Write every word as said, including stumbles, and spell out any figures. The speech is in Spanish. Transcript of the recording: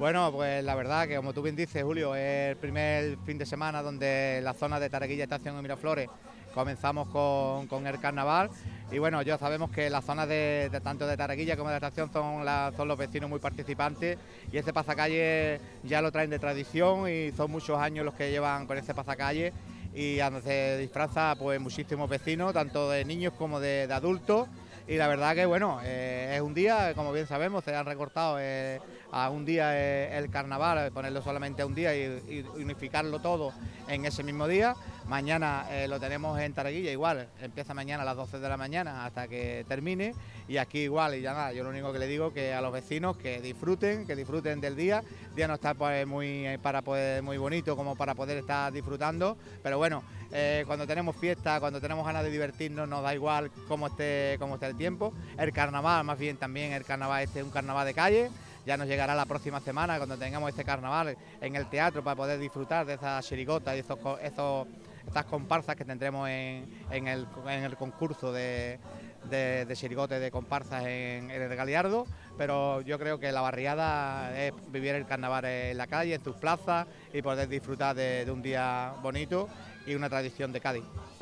Bueno, pues la verdad que como tú bien dices, Julio, es el primer fin de semana donde la zona de Taraquilla, Estación de Miraflores, comenzamos con, con el carnaval. Y bueno, ya sabemos que las zonas de, de tanto de Taraquilla como de la estación son, la, son los vecinos muy participantes, y este pasacalle ya lo traen de tradición y son muchos años los que llevan con este pasacalle, y donde se disfraza pues muchísimos vecinos, tanto de niños como de, de adultos. Y la verdad que bueno, eh, es un día, como bien sabemos, se han recortado eh, a un día eh, el carnaval, ponerlo solamente a un día y, y unificarlo todo en ese mismo día. Mañana eh, lo tenemos en Taraquilla igual, empieza mañana a las doce de la mañana hasta que termine, y aquí igual. Y ya nada, yo lo único que le digo que a los vecinos que disfruten, que disfruten del día. El día no está pues muy para poder muy bonito como para poder estar disfrutando, pero bueno, eh, cuando tenemos fiesta, cuando tenemos ganas de divertirnos, nos da igual cómo esté, cómo esté el tiempo. El carnaval, más bien también el carnaval este es un carnaval de calle. Ya nos llegará la próxima semana cuando tengamos este carnaval en el teatro para poder disfrutar de esas chirigotas y esos, esos, estas comparsas que tendremos en, en, el, en el concurso de, de, de chirigotes de comparsas en, en el Galiardo. Pero yo creo que la barriada es vivir el carnaval en la calle, en tus plazas, y poder disfrutar de, de un día bonito y una tradición de Cádiz.